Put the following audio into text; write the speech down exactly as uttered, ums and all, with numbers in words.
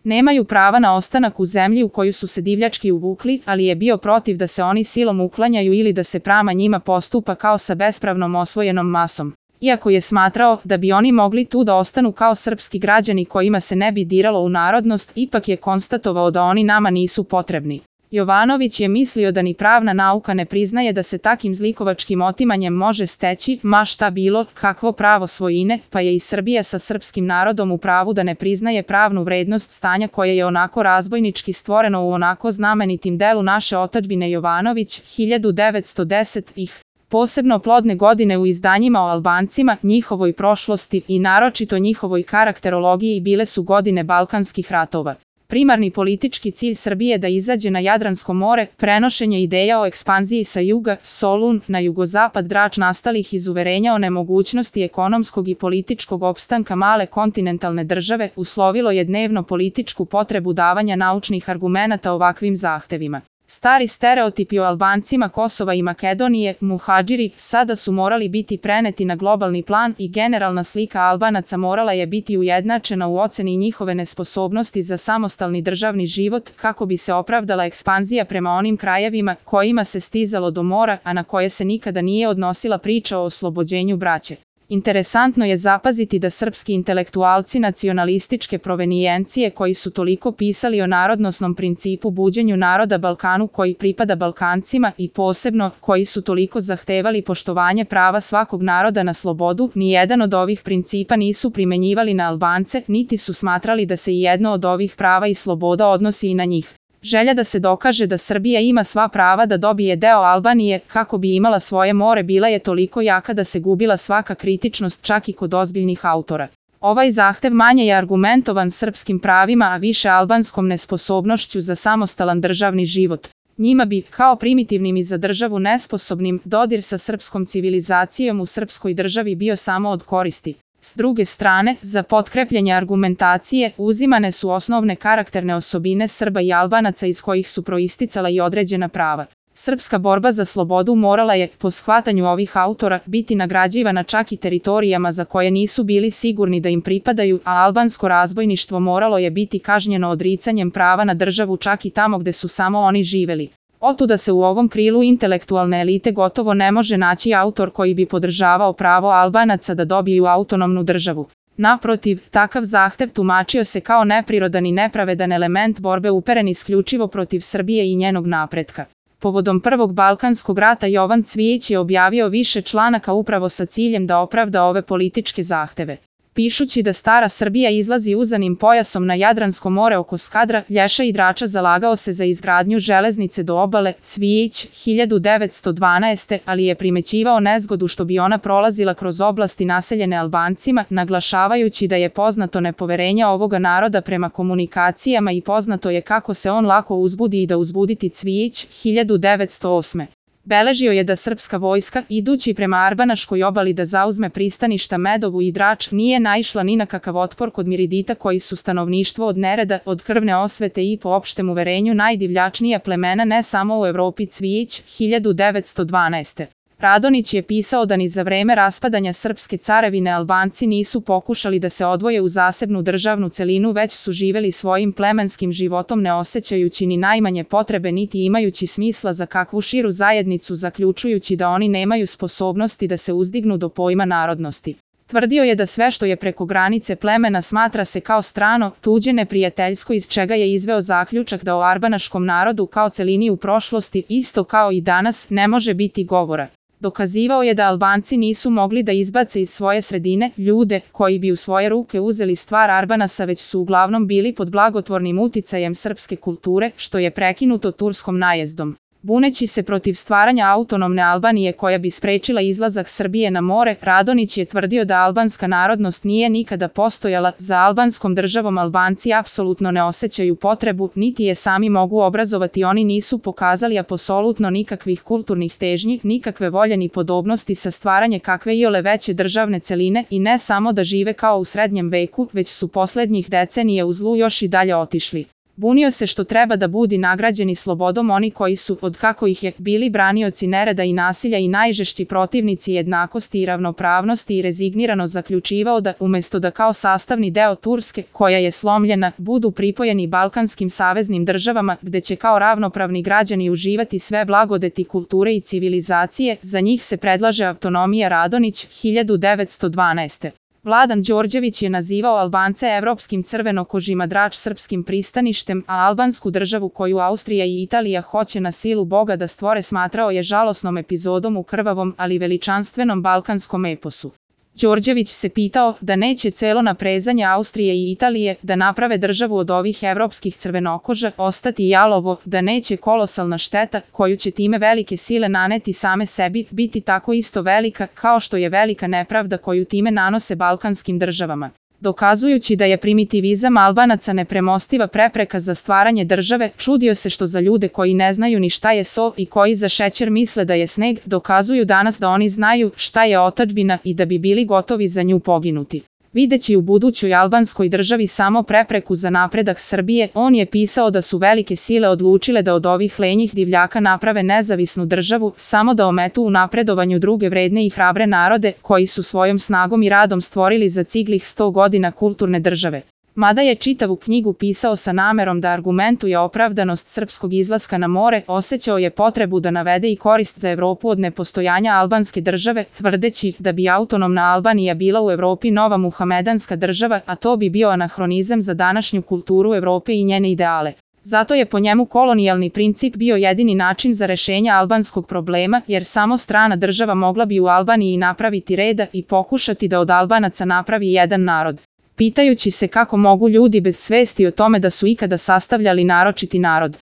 Nemaju prava na ostanak u zemlji u koju su se divljački uvukli, ali je bio protiv da se oni silom uklanjaju ili da se prema njima postupa kao sa bespravnom osvojenom masom. Iako je smatrao da bi oni mogli tu da ostanu kao srpski građani kojima se ne bi diralo u narodnost, ipak je konstatovao da oni nama nisu potrebni. Jovanović je mislio da ni pravna nauka ne priznaje da se takim zlikovačkim otimanjem može steći, ma šta bilo, kakvo pravo svojine, pa je i Srbija sa srpskim narodom u pravu da ne priznaje pravnu vrednost stanja koje je onako razbojnički stvoreno u onako znamenitim delu naše otadžbine. Jovanović, hiljadu devetsto desetih. Posebno plodne godine u izdanjima o Albancima, njihovoj prošlosti i naročito njihovoj karakterologiji bile su godine Balkanskih ratova. Primarni politički cilj Srbije da izađe na Jadransko more, prenošenje ideja o ekspanziji sa juga, Solun, na jugozapad Drač nastalih iz uverenja o nemogućnosti ekonomskog i političkog opstanka male kontinentalne države, uslovilo je dnevno političku potrebu davanja naučnih argumenata ovakvim zahtevima. Stari stereotipi o Albancima Kosova i Makedonije, muhadžiri, sada su morali biti preneti na globalni plan i generalna slika Albanaca morala je biti ujednačena u oceni njihove nesposobnosti za samostalni državni život kako bi se opravdala ekspanzija prema onim krajevima kojima se stizalo do mora, a na koje se nikada nije odnosila priča o oslobođenju braće. Interesantno je zapaziti da srpski intelektualci nacionalističke provenijencije koji su toliko pisali o narodnosnom principu buđenju naroda Balkanu koji pripada Balkancima i posebno koji su toliko zahtevali poštovanje prava svakog naroda na slobodu, nijedan od ovih principa nisu primenjivali na Albance, niti su smatrali da se i jedno od ovih prava i sloboda odnosi i na njih. Želja da se dokaže da Srbija ima sva prava da dobije deo Albanije kako bi imala svoje more bila je toliko jaka da se gubila svaka kritičnost čak i kod ozbiljnih autora. Ovaj zahtev manje je argumentovan srpskim pravima, a više albanskom nesposobnošću za samostalan državni život. Njima bi, kao primitivnim i za državu nesposobnim, dodir sa srpskom civilizacijom u srpskoj državi bio samo od koristi. S druge strane, za potkrepljenje argumentacije uzimane su osnovne karakterne osobine Srba i Albanaca iz kojih su proisticala i određena prava. Srpska borba za slobodu morala je, po shvatanju ovih autora, biti nagrađivana čak i teritorijama za koje nisu bili sigurni da im pripadaju, a albansko razbojništvo moralo je biti kažnjeno odricanjem prava na državu čak i tamo gde su samo oni živeli. Otuda se u ovom krilu intelektualne elite gotovo ne može naći autor koji bi podržavao pravo Albanaca da dobiju autonomnu državu. Naprotiv, takav zahtev tumačio se kao neprirodan i nepravedan element borbe uperen isključivo protiv Srbije i njenog napretka. Povodom Prvog Balkanskog rata Jovan Cvijić je objavio više članaka upravo sa ciljem da opravda ove političke zahteve. Pišući da stara Srbija izlazi uzanim pojasom na Jadransko more oko Skadra, Lješa i Drača zalagao se za izgradnju železnice do obale, Cvijić, hiljadu devetsto dvanaeste. ali je primećivao nezgodu što bi ona prolazila kroz oblasti naseljene Albancima, naglašavajući da je poznato nepoverenje ovoga naroda prema komunikacijama i poznato je kako se on lako uzbudi i da uzbuditi Cvijić, hiljadu devetsto osme. Beležio je da srpska vojska, idući prema Arbanaškoj obali da zauzme pristaništa Medovu i Drač, nije naišla ni na kakav otpor kod Miridita koji su stanovništvo od nereda, od krvne osvete i po opštem uverenju najdivljačnija plemena ne samo u Evropi. Cvijić, hiljadu devetsto dvanaeste. Radonić je pisao da ni za vreme raspadanja srpske carevine Albanci nisu pokušali da se odvoje u zasebnu državnu celinu, već su živeli svojim plemenskim životom ne osjećajući ni najmanje potrebe niti imajući smisla za kakvu širu zajednicu, zaključujući da oni nemaju sposobnosti da se uzdignu do pojma narodnosti. Tvrdio je da sve što je preko granice plemena smatra se kao strano, tuđe, neprijateljsko, iz čega je izveo zaključak da o arbanaškom narodu kao celini u prošlosti, isto kao i danas, ne može biti govora. Dokazivao je da Albanci nisu mogli da izbace iz svoje sredine ljude koji bi u svoje ruke uzeli stvar Arbanasa, već su uglavnom bili pod blagotvornim uticajem srpske kulture, što je prekinuto turskom najezdom. Buneći se protiv stvaranja autonomne Albanije koja bi sprečila izlazak Srbije na more, Radonić je tvrdio da albanska narodnost nije nikada postojala, za albanskom državom Albanci apsolutno ne osjećaju potrebu, niti je sami mogu obrazovati, oni nisu pokazali apsolutno nikakvih kulturnih težnji, nikakve volje ni podobnosti sa stvaranje kakve iole veće državne celine i ne samo da žive kao u srednjem veku, već su poslednjih decenija u zlu još i dalje otišli. Bunio se što treba da budi nagrađeni slobodom oni koji su, od kako ih je, bili branioci nereda i nasilja i najžešći protivnici jednakosti i ravnopravnosti i rezignirano zaključivao da, umesto da kao sastavni deo Turske, koja je slomljena, budu pripojeni balkanskim saveznim državama, gde će kao ravnopravni građani uživati sve blagodeti kulture i civilizacije, za njih se predlaže autonomija. Radonjić, hiljadu devetsto dvanaeste. Vladan Đorđević je nazivao Albance evropskim crvenokožima, Drač srpskim pristaništem, a albansku državu koju Austrija i Italija hoće na silu Boga da stvore smatrao je žalosnom epizodom u krvavom, ali veličanstvenom balkanskom eposu. Đorđević se pitao da neće celo naprezanje Austrije i Italije da naprave državu od ovih evropskih crvenokoža ostati jalovo, da neće kolosalna šteta koju će time velike sile naneti same sebi biti tako isto velika kao što je velika nepravda koju time nanose balkanskim državama. Dokazujući da je primitivizam Albanaca nepremostiva prepreka za stvaranje države, čudio se što za ljude koji ne znaju ni šta je so i koji za šećer misle da je sneg, dokazuju danas da oni znaju šta je otadžbina i da bi bili gotovi za nju poginuti. Videći u budućoj albanskoj državi samo prepreku za napredak Srbije, on je pisao da su velike sile odlučile da od ovih lenjih divljaka naprave nezavisnu državu, samo da ometu u napredovanju druge vredne i hrabre narode, koji su svojom snagom i radom stvorili za ciglih sto godina kulturne države. Mada je čitavu knjigu pisao sa namerom da argumentuje opravdanost srpskog izlaska na more, osjećao je potrebu da navede i korist za Evropu od nepostojanja albanske države, tvrdeći da bi autonomna Albanija bila u Evropi nova muhamedanska država, a to bi bio anahronizam za današnju kulturu Evrope i njene ideale. Zato je po njemu kolonijalni princip bio jedini način za rešenje albanskog problema, jer samo strana država mogla bi u Albaniji napraviti reda i pokušati da od Albanaca napravi jedan narod. Pitajući se kako mogu ljudi bez svesti o tome da su ikada sastavljali naročiti narod.